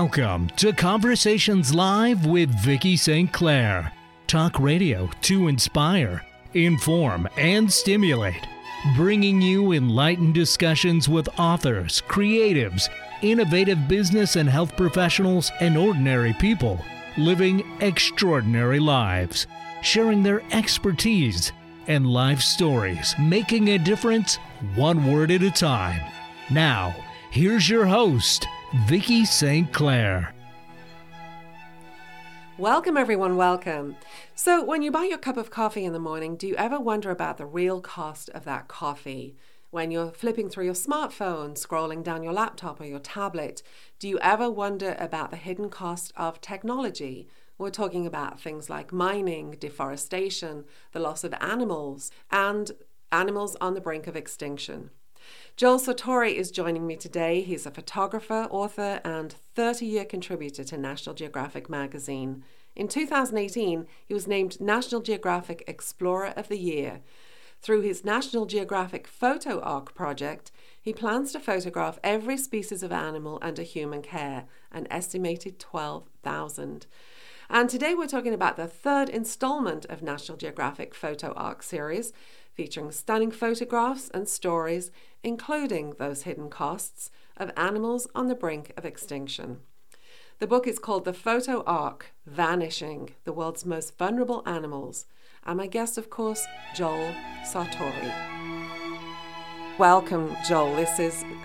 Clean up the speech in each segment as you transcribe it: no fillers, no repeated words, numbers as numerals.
Welcome to Conversations Live with Vicki St. Clair. Talk radio to inspire, inform, and stimulate. Bringing you enlightened discussions with authors, creatives, innovative business and health professionals, and ordinary people living extraordinary lives, sharing their expertise and life stories, making a difference one word at a time. Now, here's your host, Vicki St. Clair. Welcome, everyone. Welcome. So when you buy your cup of coffee in the morning, do you ever wonder about the real cost of that coffee? When you're flipping through your smartphone, scrolling down your laptop or your tablet, do you ever wonder about the hidden cost of technology? We're talking about things like mining, deforestation, the loss of animals, and animals on the brink of extinction. Joel Sartore is joining me today. He's a photographer, author, and 30-year contributor to National Geographic magazine. In 2018, he was named National Geographic Explorer of the Year. Through his National Geographic Photo Arc project, he plans to photograph every species of animal under human care, an estimated 12,000. And today we're talking about the third installment of National Geographic Photo Arc series, featuring stunning photographs and stories, including those hidden costs of animals on the brink of extinction. The book is called The Photo Arc, Vanishing, the World's Most Vulnerable Animals. And my guest, of course, Joel Sartore. Welcome, Joel. This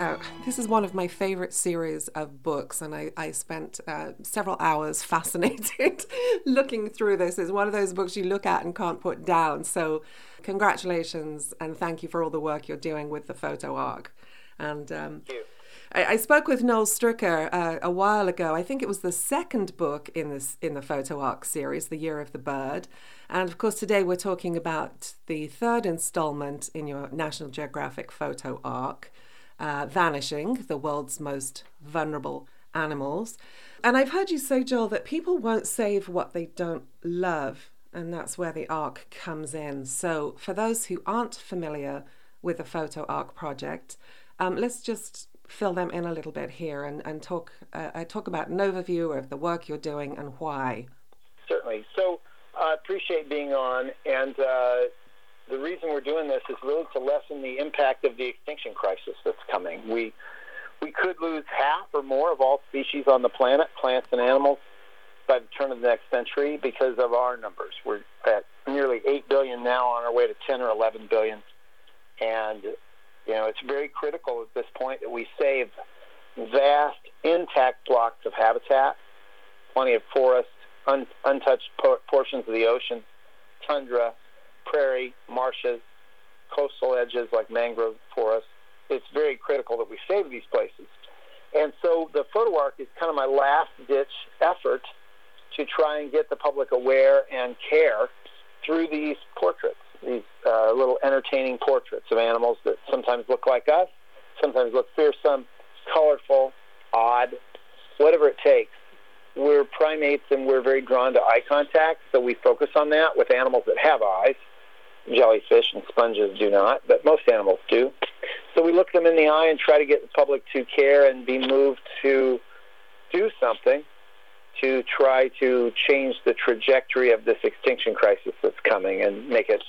is one of my favorite series of books, and I spent several hours fascinated looking through this. It's one of those books you look at and can't put down. So congratulations, and thank you for all the work you're doing with the Photo Arc. And thank you. I spoke with Noel Stricker a while ago. I think it was the second book in the Photo Arc series, The Year of the Bird. And of course, today we're talking about the third installment in your National Geographic Photo Arc, Vanishing, the World's Most Vulnerable Animals. And I've heard you say, Joel, that people won't save what they don't love, and that's where the Arc comes in. So for those who aren't familiar with the Photo Arc project, let's just fill them in a little bit here and talk about an overview of the work you're doing and why. Certainly. So I appreciate being on, and the reason we're doing this is really to lessen the impact of the extinction crisis that's coming. We could lose half or more of all species on the planet, plants and animals, by the turn of the next century because of our numbers. We're at nearly 8 billion now, on our way to 10 or 11 billion, and it's very critical at this point that we save vast, intact blocks of habitat, plenty of forest, untouched portions of the ocean, tundra, prairie, marshes, coastal edges like mangrove forests. It's very critical that we save these places. And so the Photo Arc is kind of my last-ditch effort to try and get the public aware and care through these portraits, these little entertaining portraits of animals that sometimes look like us, sometimes look fearsome, colorful, odd, whatever it takes. We're primates and we're very drawn to eye contact, so we focus on that with animals that have eyes. Jellyfish and sponges do not, but most animals do. So we look them in the eye and try to get the public to care and be moved to do something to try to change the trajectory of this extinction crisis that's coming and make it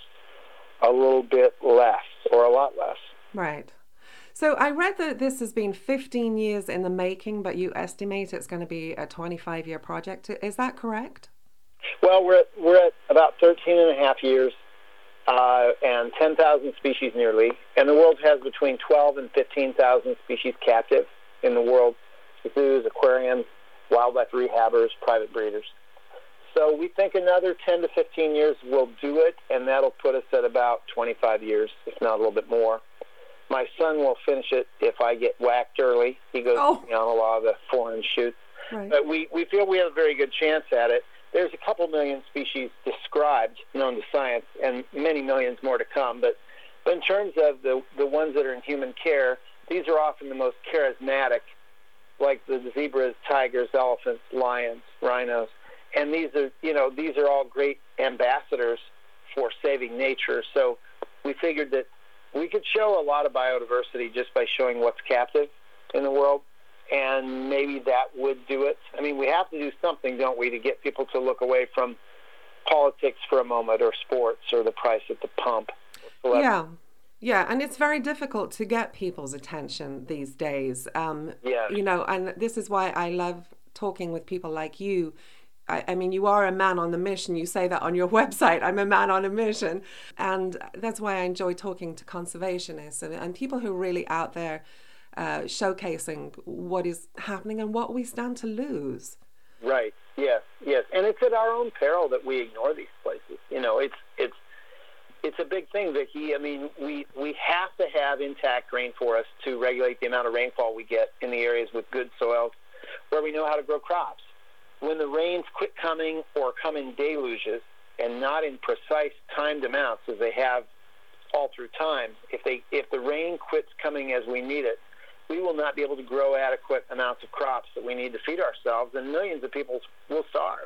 a little bit less or a lot less. Right. So I read that this has been 15 years in the making, but you estimate it's going to be a 25-year project. Is that correct? Well, we're at about 13 and a half years and 10,000 species nearly. And the world has between 12 and 15,000 species captive in the world, zoos, aquariums, wildlife rehabbers, private breeders. So we think another 10 to 15 years will do it, and that'll put us at about 25 years, if not a little bit more. My son will finish it if I get whacked early. He goes on a lot of the foreign shoots. Right. But we feel we have a very good chance at it. There's a couple million species described, known to science, and many millions more to come. But in terms of the ones that are in human care, these are often the most charismatic, like the zebras, tigers, elephants, lions, rhinos. And these are all great ambassadors for saving nature. So we figured that we could show a lot of biodiversity just by showing what's captive in the world. and maybe that would do it. I mean, we have to do something, don't we, to get people to look away from politics for a moment, or sports, or the price at the pump. Yeah, and it's very difficult to get people's attention these days. You know, and this is why I love talking with people like you. I mean, you are a man on the mission. You say that on your website, I'm a man on a mission. And that's why I enjoy talking to conservationists and people who are really out there showcasing what is happening and what we stand to lose. Right, yes. And it's at our own peril that we ignore these places. You know, it's a big thing, Vicki. I mean, we have to have intact rainforests to regulate the amount of rainfall we get in the areas with good soils where we know how to grow crops. When the rains quit coming or come in deluges and not in precise timed amounts as they have all through time, if the rain quits coming as we need it, we will not be able to grow adequate amounts of crops that we need to feed ourselves, and millions of people will starve.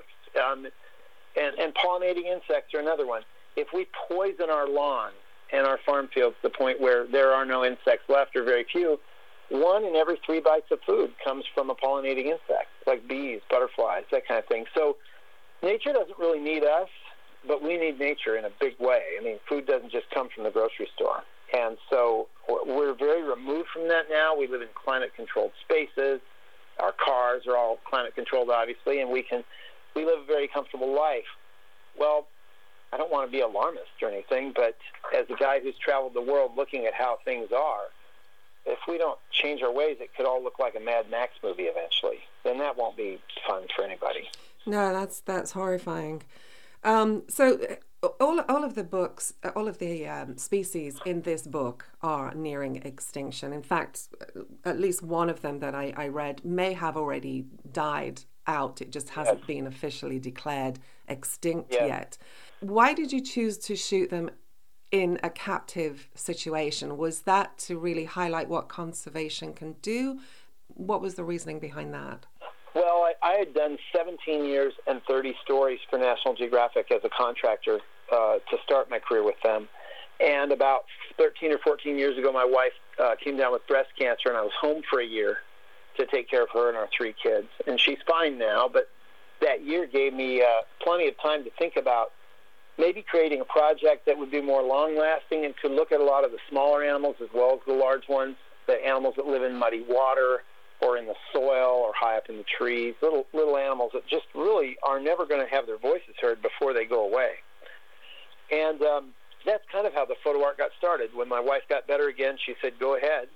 And pollinating insects are another one. If we poison our lawns and our farm fields to the point where there are no insects left, or very few, 1 in every 3 bites of food comes from a pollinating insect, like bees, butterflies, that kind of thing. So nature doesn't really need us, but we need nature in a big way. I mean, food doesn't just come from the grocery store. And so we're very removed from that now. We live in climate-controlled spaces. Our cars are all climate-controlled, obviously, and we live a very comfortable life. Well, I don't want to be alarmist or anything, but as a guy who's traveled the world looking at how things are, if we don't change our ways, it could all look like a Mad Max movie eventually. Then that won't be fun for anybody. No, that's horrifying. So all of the books, all of the species in this book are nearing extinction. In fact, at least one of them that I read may have already died out. It just hasn't been officially declared extinct yet. Why did you choose to shoot them in a captive situation? Was that to really highlight what conservation can do? What was the reasoning behind that? Well, I had done 17 years and 30 stories for National Geographic as a contractor to start my career with them. And about 13 or 14 years ago, my wife came down with breast cancer, and I was home for a year to take care of her and our 3 kids. And she's fine now, but that year gave me plenty of time to think about maybe creating a project that would be more long-lasting and could look at a lot of the smaller animals as well as the large ones, the animals that live in muddy water or in the soil or high up in the trees, little animals that just really are never going to have their voices heard before they go away. And that's kind of how the photo art got started. When my wife got better again, she said, go ahead.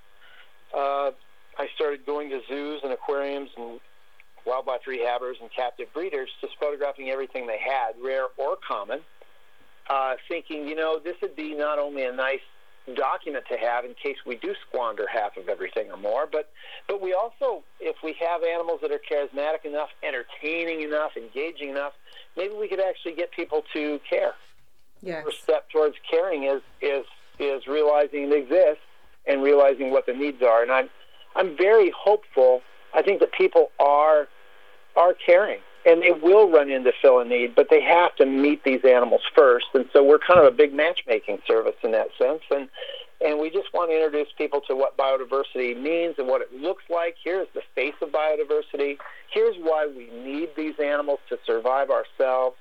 I started going to zoos and aquariums and wildlife rehabbers and captive breeders, just photographing everything they had, rare or common, thinking, this would be not only a nice document to have in case we do squander half of everything or more, but we also, if we have animals that are charismatic enough, entertaining enough, engaging enough, maybe we could actually get people to care. Yes. The first step towards caring is realizing it exists and realizing what the needs are. And I'm very hopeful. I think that people are caring, and they will run in to fill a need, but they have to meet these animals first. And so we're kind of a big matchmaking service in that sense. And we just want to introduce people to what biodiversity means and what it looks like. Here's the face of biodiversity. Here's why we need these animals to survive ourselves.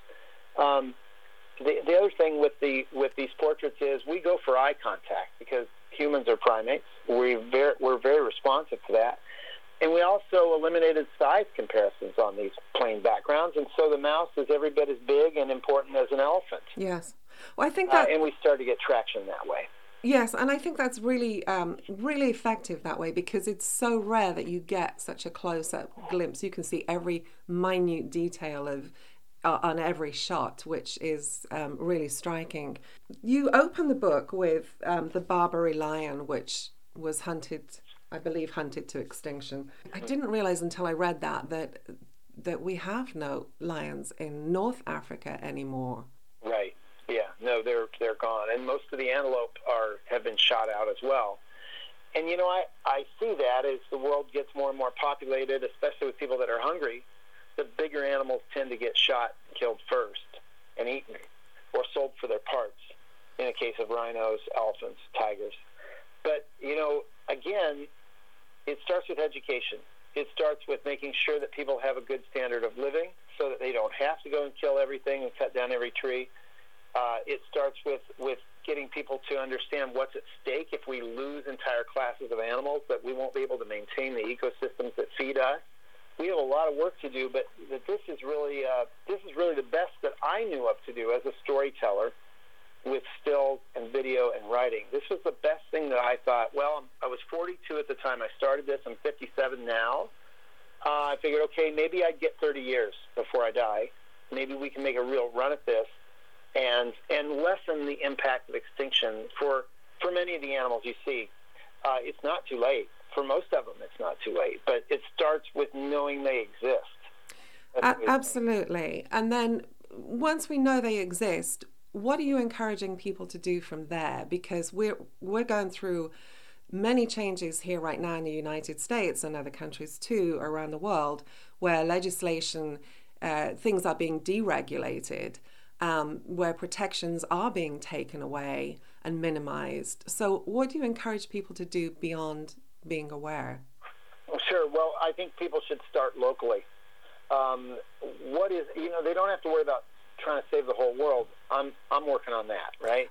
The other thing with these portraits is we go for eye contact because humans are primates. We're very responsive to that. And we also eliminated size comparisons on these plain backgrounds, and so the mouse is every bit as big and important as an elephant. Yes. Well, I think that... and we started to get traction that way. Yes, and I think that's really, really effective that way because it's so rare that you get such a close-up glimpse. You can see every minute detail of on every shot, which is really striking. You open the book with the Barbary lion, which was hunted to extinction. I didn't realize until I read that we have no lions in North Africa anymore. Right. Yeah. No, they're gone, and most of the antelope have been shot out as well. And I see that as the world gets more and more populated, especially with people that are hungry, the bigger animals tend to get shot and killed first and eaten or sold for their parts. In the case of rhinos, elephants, tigers. But again, it starts with education. It starts with making sure that people have a good standard of living so that they don't have to go and kill everything and cut down every tree. It starts with getting people to understand what's at stake if we lose entire classes of animals, that we won't be able to maintain the ecosystems that feed us. We have a lot of work to do, but this is really the best that I knew of to do as a storyteller with stills and video and writing. This was the best thing that I thought. Well, I was 42 at the time I started this. I'm 57 now. I figured, okay, maybe I'd get 30 years before I die. Maybe we can make a real run at this and lessen the impact of extinction for many of the animals you see. It's not too late. For most of them, it's not too late. But it starts with knowing they exist. Absolutely. And then once we know they exist, what are you encouraging people to do from there? Because we're going through many changes here right now in the United States and other countries too around the world, where legislation, things are being deregulated, where protections are being taken away and minimized. So what do you encourage people to do beyond being aware? Well, sure. Well, I think people should start locally. They don't have to worry about trying to save the whole world. I'm working on that, right?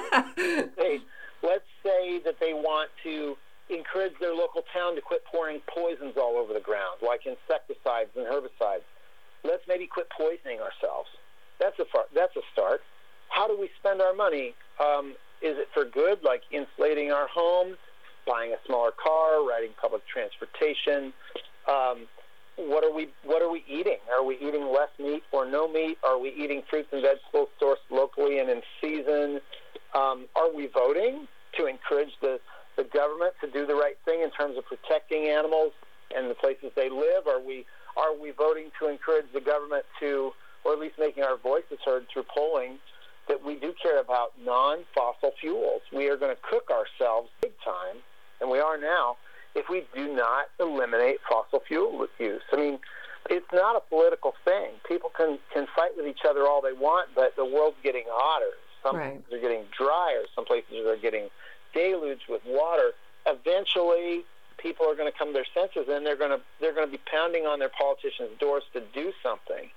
Let's say that they want to encourage their local town to quit pouring poisons all over the ground, like insecticides and herbicides. Let's maybe quit poisoning ourselves. That's a start. How do we spend our money? Is it for good, like insulating our homes, buying a smaller car, riding public transportation? What are we eating? Are we eating less meat or no meat? Are we eating fruits and vegetables sourced locally and in season? Are we voting to encourage the government to do the right thing in terms of protecting animals and the places they live? Are we voting to encourage the government to, or at least making our voices heard through polling, that we do care about non-fossil fuels? We are going to cook ourselves big time, and we are now, if we do not eliminate fossil fuel use. I mean, it's not a political thing. People can fight with each other all they want, but the world's getting hotter. Some places are getting drier. Some places are getting deluged with water. Eventually, people are going to come to their senses, and they're going to be pounding on their politicians' doors to do something.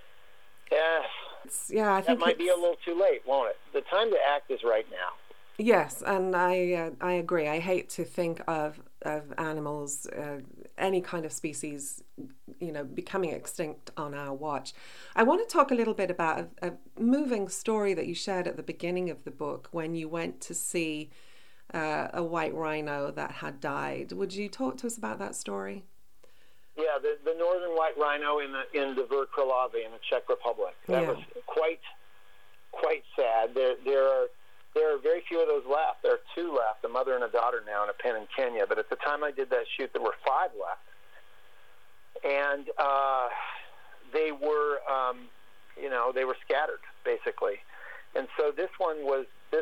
I think that might be a little too late, won't it? The time to act is right now. Yes, and I agree. I hate to think of animals, any kind of species, becoming extinct on our watch. I want to talk a little bit about a moving story that you shared at the beginning of the book when you went to see a white rhino that had died. Would you talk to us about that story? Yeah, the northern white rhino in the Dvor Králové in the Czech Republic. That was quite sad. There are very few of those left. There are 2 left, a mother and a daughter now in a pen in Kenya. But at the time I did that shoot, there were 5 left. And they were scattered, basically. And so this one was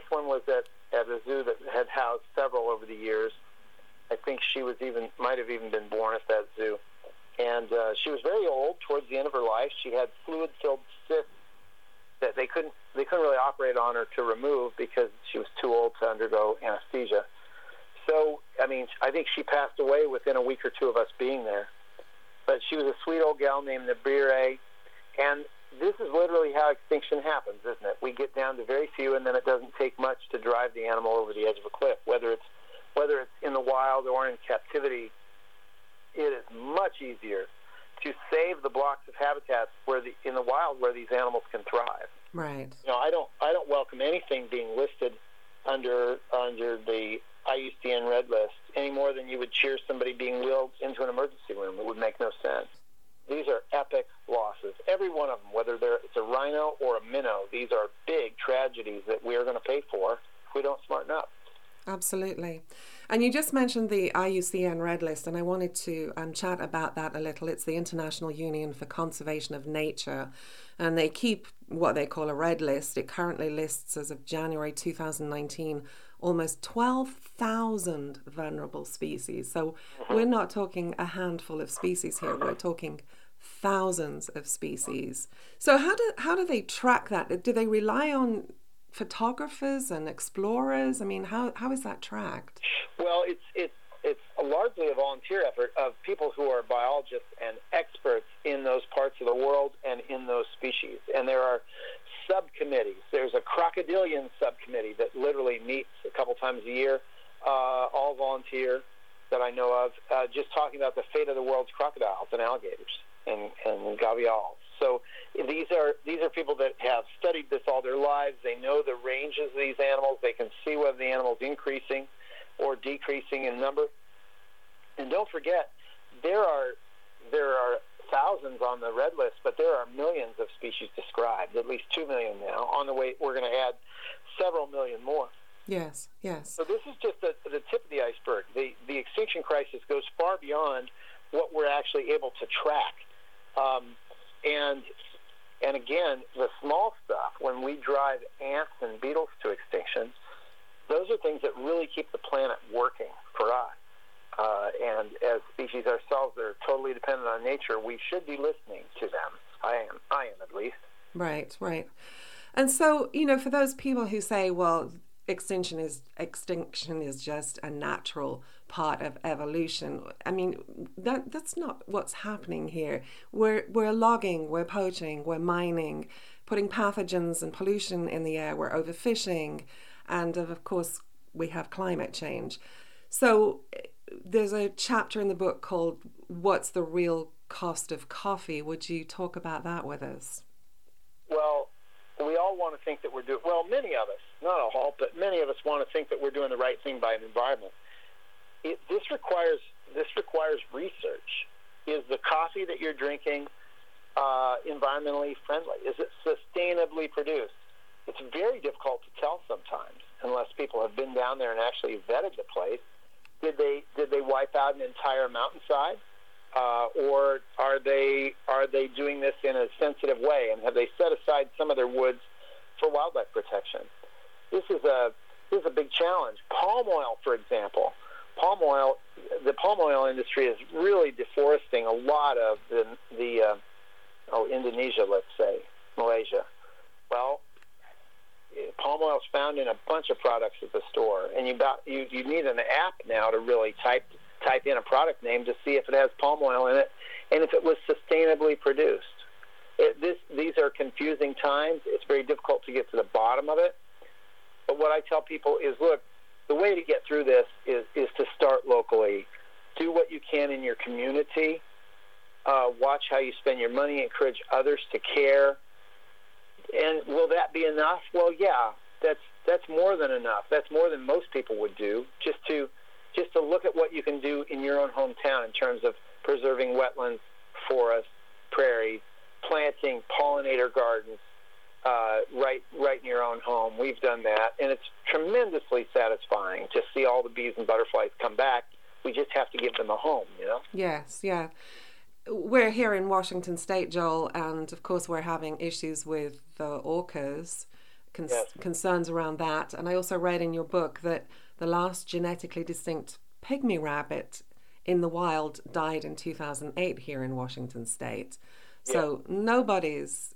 at a zoo that had housed several over the years. I think she might have even been born at that zoo. And she was very old towards the end of her life. She had fluid-filled cysts that they couldn't really operate on her to remove because she was too old to undergo anesthesia. So, I mean, I think she passed away within a week or 2 of us being there. But she was a sweet old gal named Nabire, and this is literally how extinction happens, isn't it? We get down to very few, and then it doesn't take much to drive the animal over the edge of a cliff. Whether it's in the wild or in captivity, it is much easier to save the blocks of habitats in the wild where these animals can thrive. Right. I don't welcome anything being listed under the IUCN Red List any more than you would cheer somebody being wheeled into an emergency room. It would make no sense. These are epic losses. Every one of them, whether it's a rhino or a minnow, these are big tragedies that we are going to pay for if we don't smarten up. Absolutely. And you just mentioned the IUCN Red List, and I wanted to chat about that a little. It's the International Union for Conservation of Nature, and they keep what they call a red list. It currently lists, as of January 2019, almost 12,000 vulnerable species. So we're not talking a handful of species here. We're talking thousands of species. So how do they track that? Do they rely on photographers and explorers? I mean, how is that tracked? Well, it's a largely a volunteer effort of people who are biologists and experts in those parts of the world and in those species. And there are subcommittees. There's a crocodilian subcommittee that literally meets a couple times a year, all volunteer that I know of, just talking about the fate of the world's crocodiles and alligators and gavials. So these are people that have studied this all their lives. They know the ranges of these animals. They can see whether the animal's increasing or decreasing in number. And don't forget, there are thousands on the red list, but there are millions of species described, at least 2 million now. On the way, we're going to add several million more. Yes. So this is just the tip of the iceberg. The extinction crisis goes far beyond what we're actually able to track. And again, the small stuff, when we drive ants and beetles to extinction, those are things that really keep the planet working for us. And as species ourselves that are totally dependent on nature, we should be listening to them. I am at least. Right. And so, for those people who say, well, extinction is just a natural part of evolution. I mean, that's not what's happening here. We're logging, we're poaching, we're mining, putting pathogens and pollution in the air, we're overfishing, and of course we have climate change. So there's a chapter in the book called "What's the Real Cost of Coffee?" Would you talk about that with us? Well, we all want to think that we're doing, many of us, not all, but many of us want to think that we're doing the right thing by the environment. This requires research. Is the coffee that you're drinking environmentally friendly? Is it sustainably produced? It's very difficult to tell sometimes unless people have been down there and actually vetted the place. Did they wipe out an entire mountainside? Or are they doing this in a sensitive way, and have they set aside some of their woods for wildlife protection? This is a big challenge. Palm oil, for example. The palm oil industry is really deforesting a lot of the Indonesia, let's say, Malaysia. Well, palm oil is found in a bunch of products at the store, and you need an app now to really type in a product name to see if it has palm oil in it and if it was sustainably produced. These are confusing times. It's very difficult to get to the bottom of it. But what I tell people is, look, the way to get through this is to start locally. Do what you can in your community. Watch how you spend your money. Encourage others to care. And will that be enough? Well, yeah, that's more than enough. That's more than most people would do, just to look at what you can do in your own hometown in terms of preserving wetlands, forests, prairies, planting pollinator gardens right in your own home. We've done that, and it's tremendously satisfying to see all the bees and butterflies come back. We just have to give them a home, Yes, yeah. We're here in Washington State, Joel, and of course we're having issues with the orcas, concerns around that. And I also read in your book that the last genetically distinct pygmy rabbit in the wild died in 2008 here in Washington State. So nobody's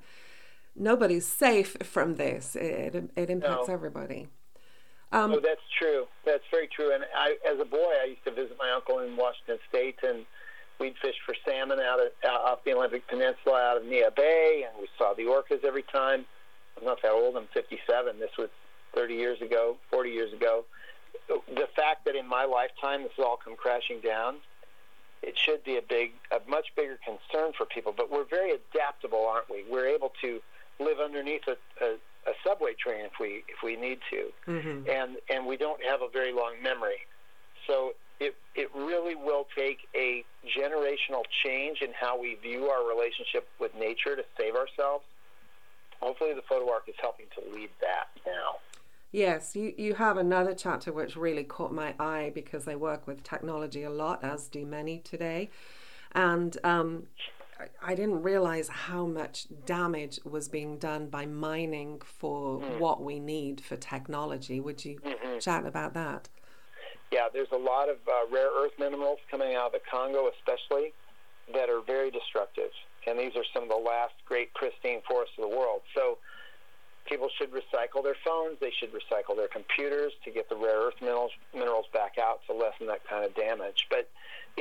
safe from this. It impacts everybody. No, that's true. That's very true. And as a boy, I used to visit my uncle in Washington State, and we'd fish for salmon off the Olympic Peninsula out of Neah Bay, and we saw the orcas every time. I'm not that old. I'm 57. This was 30 years ago, 40 years ago. The fact that in my lifetime this has all come crashing down, it should be a much bigger concern for people. But we're very adaptable, aren't we? We're able to live underneath a subway train if we need to, and we don't have a very long memory. So it really will take a generational change in how we view our relationship with nature to save ourselves. Hopefully the Photo Ark is helping to lead that now. Yes, you have another chapter which really caught my eye because I work with technology a lot, as do many today. And I didn't realize how much damage was being done by mining for what we need for technology. Would you chat about that? Yeah, there's a lot of rare earth minerals coming out of the Congo especially that are very destructive. And these are some of the last great pristine forests of the world. So People should recycle their phones. They should recycle their computers to get the rare earth minerals back out to lessen that kind of damage. But,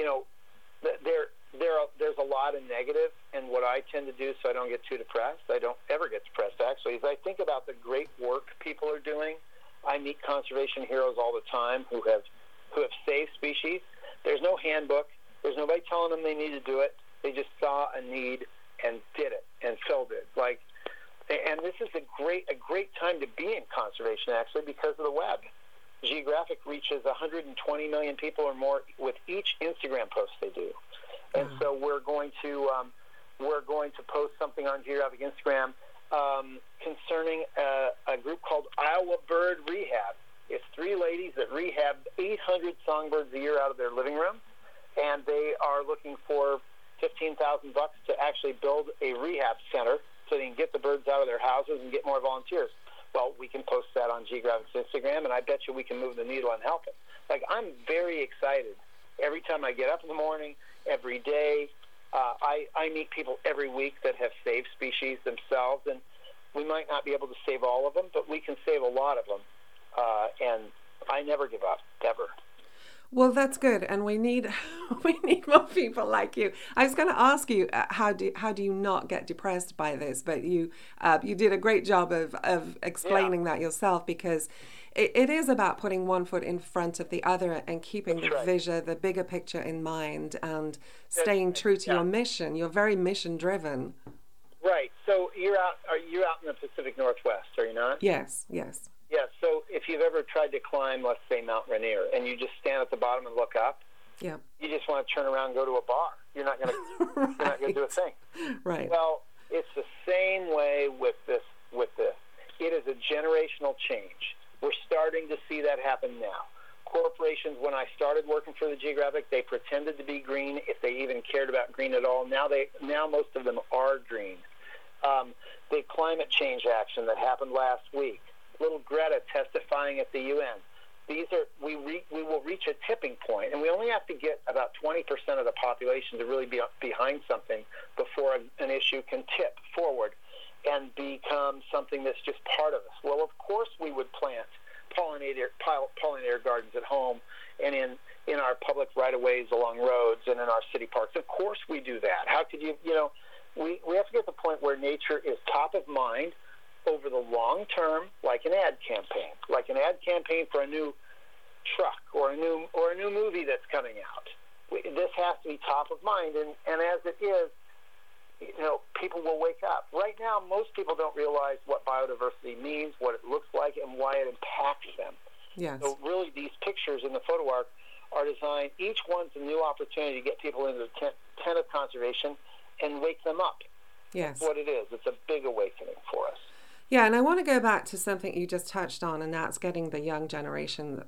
there's a lot of negative, and what I tend to do so I don't get too depressed, I don't ever get depressed actually, is I think about the great work people are doing. I meet conservation heroes all the time who have saved species. There's no handbook. There's nobody telling them they need to do it. They just saw a need and did it and filled it. And this is a great time to be in conservation actually because of the web. Geographic reaches 120 million people or more with each Instagram post they do. And so we're going to post something on Geographic Instagram concerning a group called Iowa Bird Rehab. It's 3 ladies that rehab 800 songbirds a year out of their living room, and they are looking for $15,000 to actually build a rehab center so they can get the birds out of their houses and get more volunteers. Well, we can post that on Geographic's Instagram, and I bet you we can move the needle and help it. I'm very excited every time I get up in the morning, every day. I meet people every week that have saved species themselves, and we might not be able to save all of them, but we can save a lot of them. And I never give up, ever. Well, that's good, and we need more people like you. I was going to ask you how do you not get depressed by this, but you did a great job of explaining that yourself, because it is about putting one foot in front of the other and keeping the vision, the bigger picture in mind, and staying true to your mission. You're very mission driven. Right. So you're out in the Pacific Northwest, are you not? Yes. Yeah, so if you've ever tried to climb, let's say, Mount Rainier, and you just stand at the bottom and look up, you just want to turn around and go to a bar. You're not going to do a thing. Right. Well, it's the same way with this. It is a generational change. We're starting to see that happen now. Corporations, when I started working for the Geographic, they pretended to be green if they even cared about green at all. Now most of them are green. The climate change action that happened last week, little Greta testifying at the UN. We will reach a tipping point, and we only have to get about 20% of the population to really be behind something before an issue can tip forward and become something that's just part of us. Well, of course we would plant pollinator gardens at home and in our public right-of-ways along roads and in our city parks. Of course we do that. How could you, we have to get to the point where nature is top of mind over the long term, like an ad campaign for a new truck or a new movie that's coming out. This has to be top of mind, and as it is, people will wake up. Right now, most people don't realize what biodiversity means, what it looks like, and why it impacts them. Yes. So really, these pictures in the photo arc are designed, each one's a new opportunity to get people into the tent of conservation and wake them up. Yes. That's what it is. It's a big awakening for us. Yeah, and I want to go back to something you just touched on, and that's getting the young generation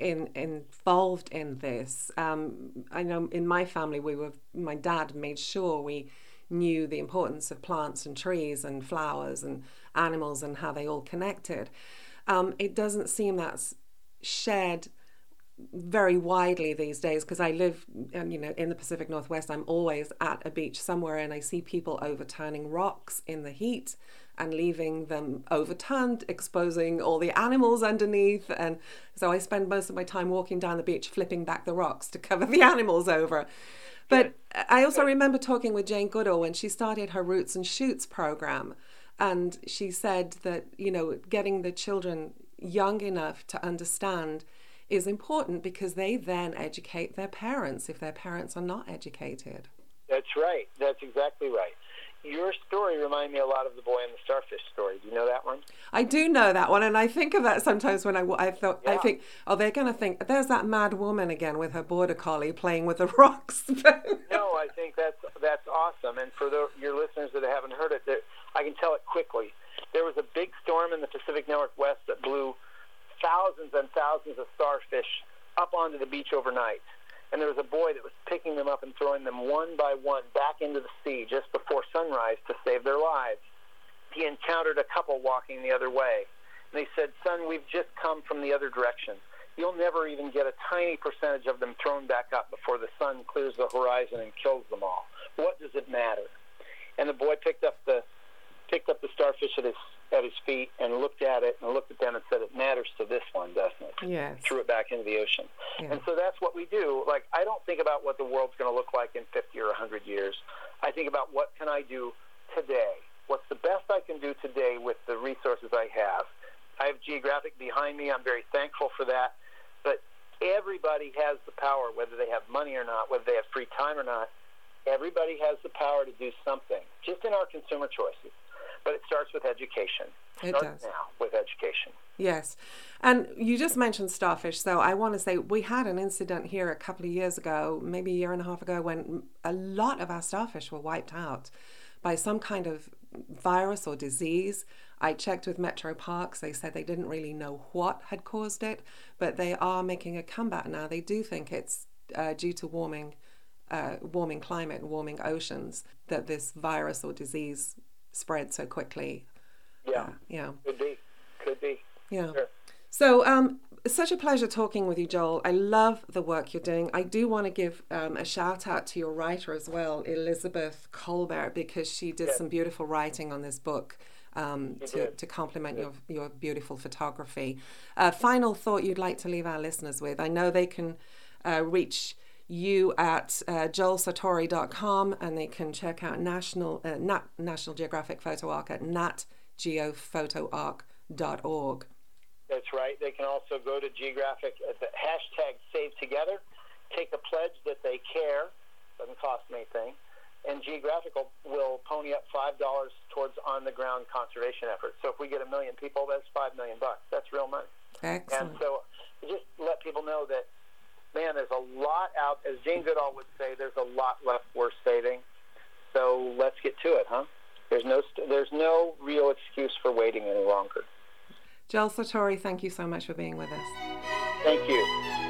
involved in this. I know in my family, my dad made sure we knew the importance of plants and trees and flowers and animals and how they all connected. It doesn't seem that's shared very widely these days, because I live in the Pacific Northwest. I'm always at a beach somewhere, and I see people overturning rocks in the heat and leaving them overturned, exposing all the animals underneath. And so I spend most of my time walking down the beach, flipping back the rocks to cover the animals over. But I also remember talking with Jane Goodall when she started her Roots and Shoots program. And she said that, getting the children young enough to understand is important, because they then educate their parents if their parents are not educated. That's right. That's exactly right. Your story reminded me a lot of the boy and the starfish story. Do you know that one? I do know that one, and I think of that sometimes when I think, they're going to think, there's that mad woman again with her border collie playing with the rocks. No, I think that's awesome, and for your listeners that haven't heard it, I can tell it quickly. There was a big storm in the Pacific Northwest that blew thousands and thousands of starfish up onto the beach overnight. And there was a boy that was picking them up and throwing them one by one back into the sea just before sunrise to save their lives. He encountered a couple walking the other way. And they said, "Son, we've just come from the other direction. You'll never even get a tiny percentage of them thrown back up before the sun clears the horizon and kills them all. What does it matter?" And the boy picked up the starfish at at his feet and looked at it and looked at them and said, it matters to this one, doesn't it? Yes. Threw it back into the ocean. Yeah. And so that's what we do. Like, I don't think about what the world's going to look like in 50 or 100 years. I think about what can I do today? What's the best I can do today with the resources I have? I have Geographic behind me. I'm very thankful for that. But everybody has the power, whether they have money or not, whether they have free time or not. Everybody has the power to do something, just in our consumer choices. But it starts with education. It does. Now with education. Yes. And you just mentioned starfish. So I want to say we had an incident here a couple of years ago, maybe a year and a half ago, when a lot of our starfish were wiped out by some kind of virus or disease. I checked with Metro Parks. They said they didn't really know what had caused it, but they are making a comeback now. They do think it's due to warming climate and warming oceans that this virus or disease spread so quickly. Yeah. Could be. Yeah. Sure. So it's such a pleasure talking with you, Joel. I love the work you're doing. I do want to give a shout out to your writer as well, Elizabeth Colbert, because she did some beautiful writing on this book to complement your beautiful photography. Final thought you'd like to leave our listeners with? I know they can reach you at joelsatori.com, and they can check out National Geographic Photo Arc at natgeophotoarc.org. That's right. They can also go to Geographic at the hashtag #SaveTogether, take a pledge that they care, doesn't cost them anything, and Geographic will pony up $5 towards on-the-ground conservation efforts. So if we get 1 million people, that's $5 million. That's real money. Excellent. And so just let people know that, man, there's a lot out, as Jane Goodall would say, there's a lot left worth saving. So let's get to it, huh? There's no real excuse for waiting any longer. Joel Satori, thank you so much for being with us. Thank you.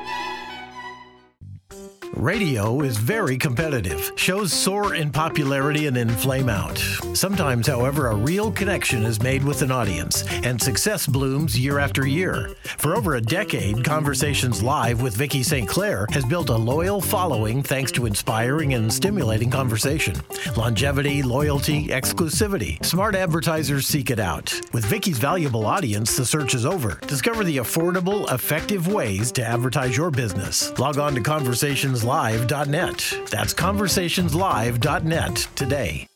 Radio is very competitive. Shows soar in popularity and then flame out. Sometimes, however, a real connection is made with an audience, and success blooms year after year. For over a decade, Conversations Live with Vicki St. Clair has built a loyal following thanks to inspiring and stimulating conversation. Longevity, loyalty, exclusivity. Smart advertisers seek it out. With Vicki's valuable audience, the search is over. Discover the affordable, effective ways to advertise your business. Log on to conversationslive.net. That's conversationslive.net today.